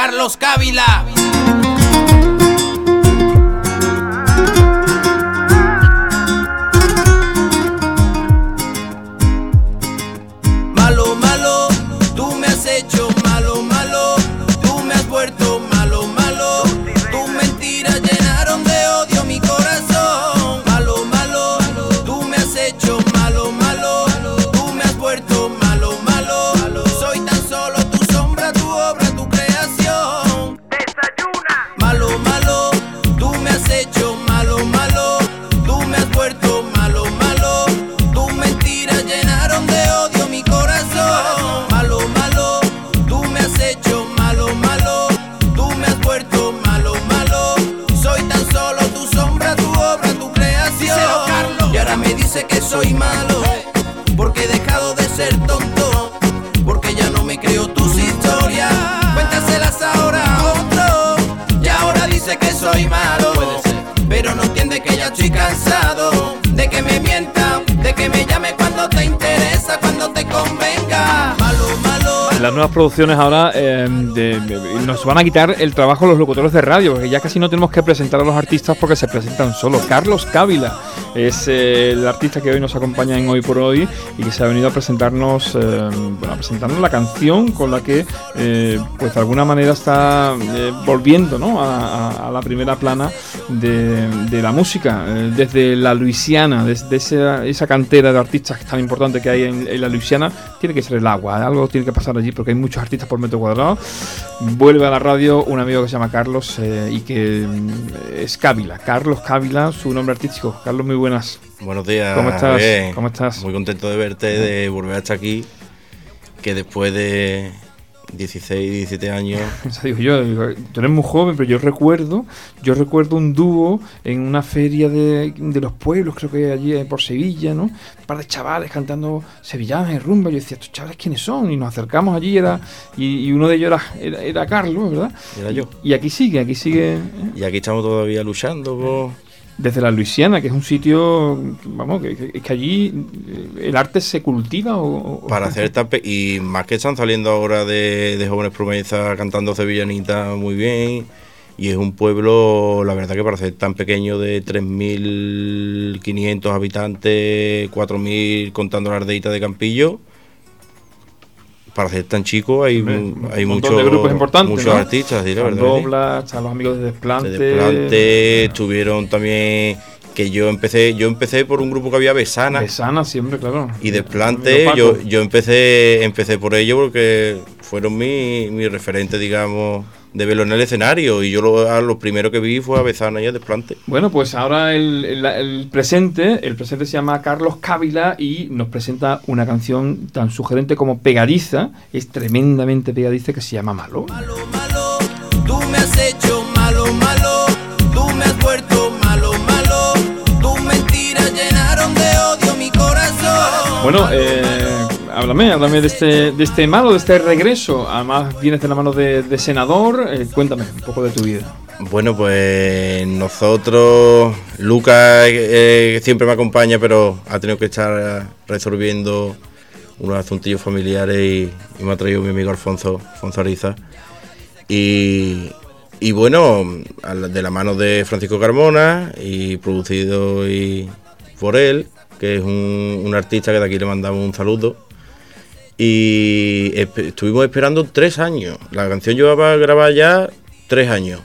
Carlos Cávila. Malo, malo, tú me has hecho malo, malo, tú me has vuelto malo, malo, tus mentiras llenaron de odio mi corazón. Malo, malo, tú me has hecho malo, malo, tú me has vuelto malo, malo, soy tan solo tu sombra, tu obra, tu creación. Desayuna. Malo, malo, tú me has hecho malo, malo, tú me has vuelto malo, malo, tus mentiras llenaron de odio mi corazón. Malo, malo, tú me has hecho malo, malo, tú me has vuelto malo, malo, soy tan solo tu sombra, tu obra, tu creación. Y ahora me dice que soy malo, porque he dejado de ser tonto, porque ya no me creo tus historias, cuéntaselas ahora a otro. Y ahora dice que soy malo, pero no entiende que ya estoy cansado de que me mienta, de que me llame cuando te interesa, cuando te convenga. Malo, malo. Las nuevas producciones ahora nos van a quitar el trabajo a los locutores de radio, porque ya casi no tenemos que presentar a los artistas porque se presentan solo. Carlos Cávila es el artista que hoy nos acompaña en Hoy por Hoy y que se ha venido a presentarnos, a presentarnos la canción con la que pues de alguna manera está volviendo, ¿no?, a la primera plana de la música, desde la Luisiana, desde esa cantera de artistas tan importante que hay en la Luisiana. Tiene que ser el agua, algo tiene que pasar allí porque hay muchos artistas por metro cuadrado. Vuelve a la radio un amigo que se llama Carlos y que es Cávila, Carlos Cávila, su nombre artístico. Carlos, muy buenas. Buenos días. ¿Cómo estás? Bien. ¿Cómo estás? Muy contento de verte, de volver hasta aquí, que después de 16, 17 años. Eso digo yo, tú eres muy joven, pero yo recuerdo un dúo en una feria de los pueblos, creo que allí por Sevilla, ¿no? Un par de chavales cantando sevillanas y rumba. Yo decía, ¿estos chavales quiénes son? Y nos acercamos allí, y uno de ellos era Carlos, ¿verdad? Era yo. Y aquí sigue. Y aquí estamos todavía luchando desde la Luisiana, que es un sitio, vamos, que allí el arte se cultiva para hacer y más que están saliendo ahora de jóvenes promesas cantando sevillanitas muy bien, y es un pueblo, la verdad, que para ser tan pequeño, de 3.500 habitantes, 4.000 contando la aldeita de Campillo, para ser tan chico hay muchos de grupos importantes, muchos, ¿no?, artistas, sí, la verdad. Dobla, están los amigos de Desplante. Estuvieron también, que yo empecé por un grupo que había, Besana siempre, claro. Y Desplante, yo empecé por ello porque fueron mi referente, digamos, de verlo en el escenario, y yo lo primero que vi fue a Besana y a Desplante. Bueno, pues ahora el presente se llama Carlos Cávila y nos presenta una canción tan sugerente como pegadiza, es tremendamente pegadiza, que se llama Malo. Malo, malo, tú me has hecho malo, malo, tú me has vuelto malo, malo, tus mentiras llenaron de odio mi corazón. Bueno, háblame de este Malo, de este regreso. Además vienes de la mano de Senador. Cuéntame un poco de tu vida. Bueno, pues nosotros, Lucas siempre me acompaña, pero ha tenido que estar resolviendo unos asuntillos familiares y me ha traído mi amigo Alfonso Ariza. Y bueno, de la mano de Francisco Carmona y producido por él, que es un artista que de aquí le mandamos un saludo. Y estuvimos esperando 3 años. La canción llevaba grabada ya 3 años.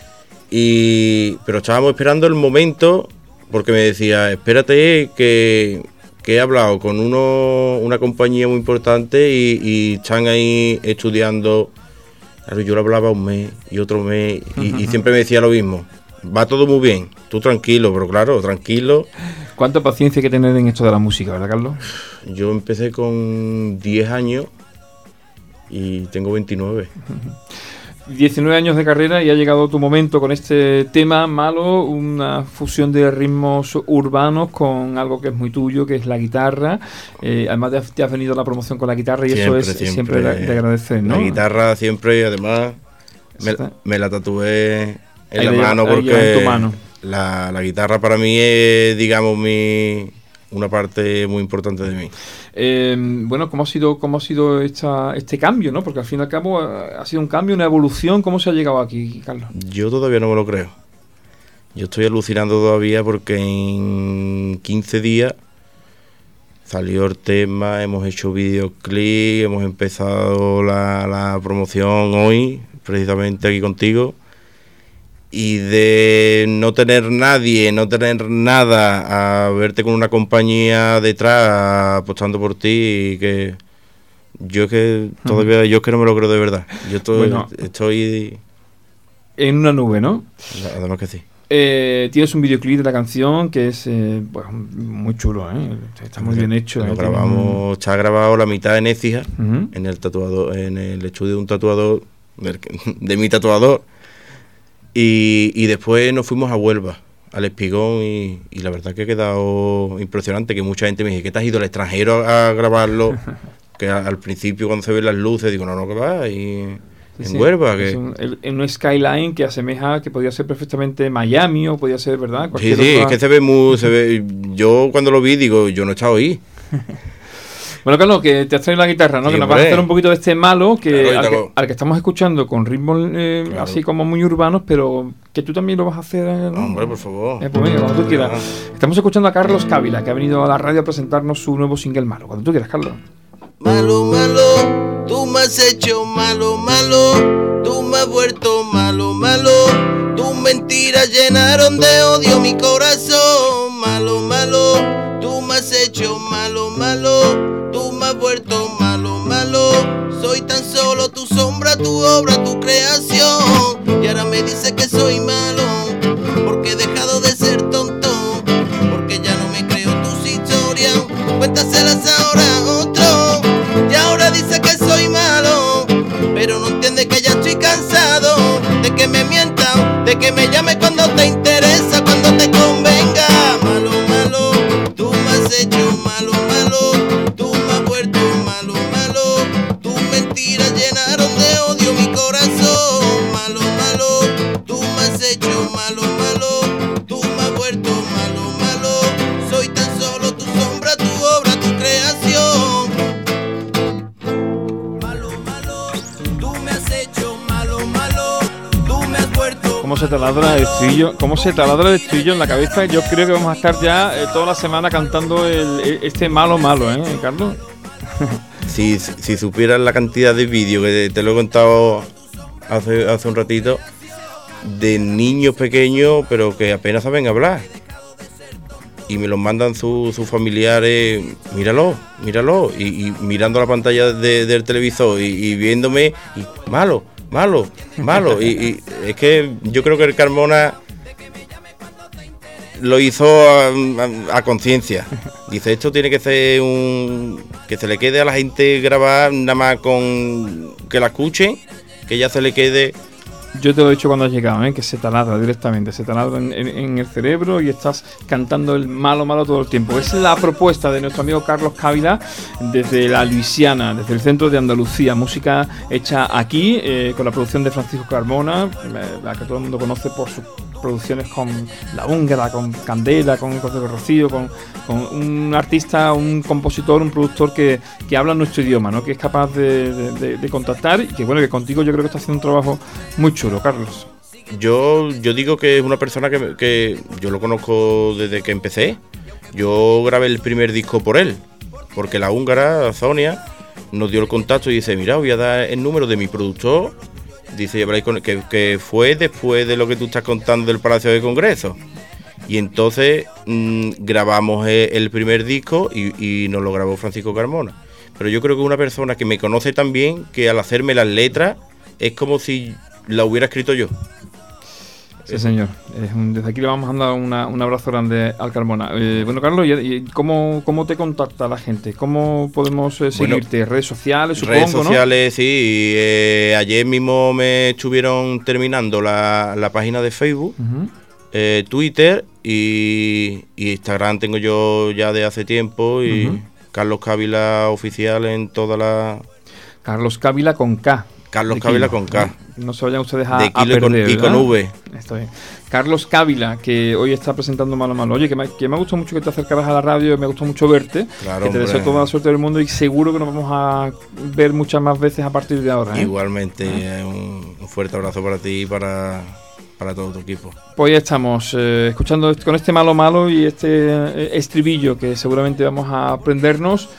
Pero estábamos esperando el momento, porque me decía, espérate que he hablado con una compañía muy importante y están ahí estudiando. Claro, yo lo hablaba un mes y otro mes y siempre me decía lo mismo. Va todo muy bien, tú tranquilo, pero claro, tranquilo. ¿Cuánta paciencia hay que tener en esto de la música, verdad, Carlos? Yo empecé con 10 años y tengo 29. 19 años de carrera y ha llegado tu momento con este tema Malo, una fusión de ritmos urbanos con algo que es muy tuyo, que es la guitarra. Además te has venido a la promoción con la guitarra y siempre, eso es siempre de agradecer, ¿no? La guitarra siempre, y además me la tatué en la mano, porque en tu mano. La guitarra para mí es, digamos, mi una parte muy importante de mí. Bueno, ¿cómo ha sido este cambio, ¿no? Porque al fin y al cabo ha sido un cambio, una evolución. ¿Cómo se ha llegado aquí, Carlos? Yo todavía no me lo creo. Yo estoy alucinando todavía porque en 15 días salió el tema, hemos hecho videoclip, hemos empezado la promoción hoy, precisamente aquí contigo. Y de no tener nadie, no tener nada, a verte con una compañía detrás apostando por ti, y que yo es que todavía yo es que no me lo creo de verdad. Yo estoy en una nube, ¿no? Además que sí. Tienes un videoclip de la canción que es bueno, muy chulo, está muy bien hecho. Está grabado la mitad en Écija, en el tatuador, en el estudio de un tatuador, de mi tatuador. Y después nos fuimos a Huelva, al Espigón, y la verdad que ha quedado impresionante, que mucha gente me dice, ¿qué te has ido al extranjero a grabarlo? Que al principio cuando se ven las luces digo, no, que va, y en Huelva. Que en un skyline que asemeja, que podría ser perfectamente Miami o podría ser, ¿verdad? Sí, es que se ve, yo cuando lo vi digo, yo no he estado ahí. Bueno, Carlos, que te has traído la guitarra, ¿no? Sí, que nos vas a hacer un poquito de este malo que al que estamos escuchando con ritmos así como muy urbanos, pero que tú también lo vas a hacer, ¿no? No, hombre, por favor. Pues venga, cuando tú quieras. Estamos escuchando a Carlos Cávila, que ha venido a la radio a presentarnos su nuevo single Malo. Cuando tú quieras, Carlos. Malo, malo, tú me has hecho malo, malo, tú me has vuelto malo, malo, tus mentiras llenaron de odio mi corazón. Malo, malo, tú me has hecho malo, malo, tú me has vuelto malo, malo, soy tan solo tu sombra, tu obra, tu creación. Y ahora me dice que soy malo, porque he dejado de ser tonto, porque ya no me creo tus historias, cuéntaselas ahora a otro. Y ahora dice que soy malo, pero no entiende que ya estoy cansado de que me mientan, de que me llame cuando te interesa, cuando te convenga. Malo, malo, tú me has hecho malo, malo, tú me has vuelto malo, malo, tus mentiras llenaron de odio mi corazón. Malo, malo, tú me has hecho malo, malo, tú me has vuelto malo, malo, soy tan solo tu sombra, tu obra, tu creación. Malo, malo, tú me has hecho malo, malo, tú me has vuelto. ¿Cómo se taladra el estribillo? ¿Cómo se taladra el estribillo en la cabeza? Yo creo que vamos a estar ya toda la semana cantando este malo, malo, Carlos? Si supieras la cantidad de vídeos que te lo he contado hace un ratito, de niños pequeños, pero que apenas saben hablar. Y me los mandan sus familiares, míralo, y mirando la pantalla del televisor y viéndome, y malo. Y es que yo creo que el Carmona lo hizo a conciencia. Dice, esto tiene que ser que se le quede a la gente grabar nada más con que la escuchen, que ya se le quede. Yo te lo he dicho cuando has llegado, que se taladra directamente, se taladra en el cerebro y estás cantando el malo, malo todo el tiempo. Es la propuesta de nuestro amigo Carlos Cávila desde la Luisiana, desde el centro de Andalucía. Música hecha aquí, con la producción de Francisco Carmona, la que todo el mundo conoce por sus producciones con La Húngara, con Candela, con José de Rocío, con un artista, un compositor, un productor que habla nuestro idioma, ¿no? Que es capaz de contactar y que bueno, que contigo yo creo que está haciendo un trabajo muy chulo, Carlos. Yo digo que es una persona que yo lo conozco desde que empecé. Yo grabé el primer disco por él, porque la húngara, Sonia, nos dio el contacto y dice, mira, voy a dar el número de mi productor. Dice, que fue después de lo que tú estás contando del Palacio de Congreso. Y entonces grabamos el primer disco y nos lo grabó Francisco Carmona. Pero yo creo que es una persona que me conoce tan bien que al hacerme las letras es como si la hubiera escrito yo. Sí, señor. Desde aquí le vamos a dar un abrazo grande al Carmona. Bueno, Carlos, ¿y cómo te contacta la gente? ¿Cómo podemos seguirte? ¿Redes sociales, supongo, redes sociales, ¿no? Sí. Ayer mismo me estuvieron terminando la página de Facebook, Twitter y Instagram tengo yo ya de hace tiempo y Carlos Cávila oficial en toda la... Carlos Cávila con K. Carlos De Cávila Kilo, con K. No se vayan ustedes a De Kilo perder, y con ¿verdad? V. Esto es. Carlos Cávila, que hoy está presentando Malo Malo. Oye, que me ha gustado mucho que te acercaras a la radio, me gustó mucho verte. Claro, que te deseo hombre. toda la suerte del mundo y seguro que nos vamos a ver muchas más veces a partir de ahora, ¿eh? Igualmente, un fuerte abrazo para ti y para todo tu equipo. Pues ya estamos escuchando con este Malo Malo y este estribillo que seguramente vamos a aprendernos,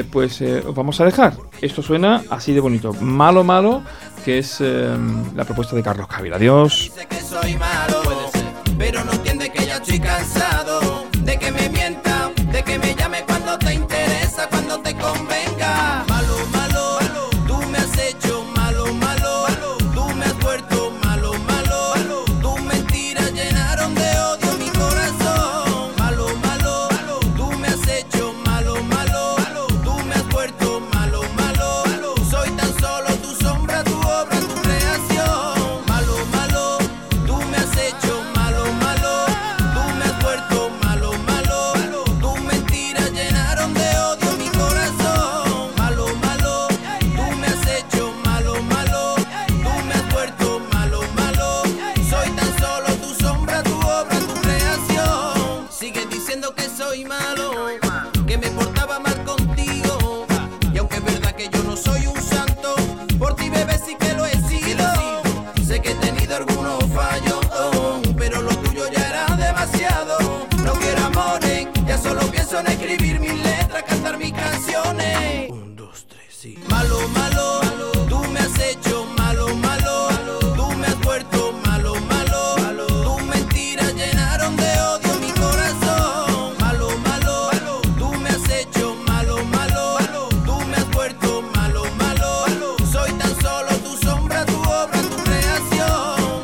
os vamos a dejar. Esto suena así de bonito. Malo Malo, que es la propuesta de Carlos Cávila. Adiós. Sé que soy malo, pero no entiende que ya estoy cansado de que me mienta, de que me llame cuando te interesa, cuando te convenga. Malo, malo, tú me has hecho malo, malo, tú me has vuelto malo, malo, tus mentiras llenaron de odio mi corazón. Malo, malo, tú me has hecho malo, malo, tú me has vuelto malo, malo, soy tan solo tu sombra, tu obra, tu creación. Malo, malo, tú me has hecho malo, malo, tú me has vuelto malo, malo, tus mentiras llenaron de odio mi corazón. Malo, malo, tú me has hecho malo, malo, tú me has vuelto malo, malo, soy tan solo tu sombra, tu obra, tu creación. Sigues diciendo que soy malo, que me portaba mal contigo, y aunque es verdad que yo no soy un santo, por ti bebé sí que lo he sido. Sé que he tenido algunos fallos, pero lo tuyo ya era demasiado. No quiero amores, ya solo pienso en escribir mis letras, cantar mis canciones. 1, 2, 3, sí. Malo, malo, tú me has hecho malo, malo, tú me has vuelto malo, malo, tus mentiras llenaron de odio mi corazón. Malo, malo, tú me has hecho malo, malo, tú me has vuelto malo, malo, soy tan solo tu sombra, tu obra, tu creación.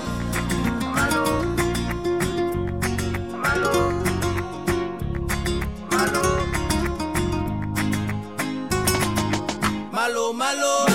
Malo, malo,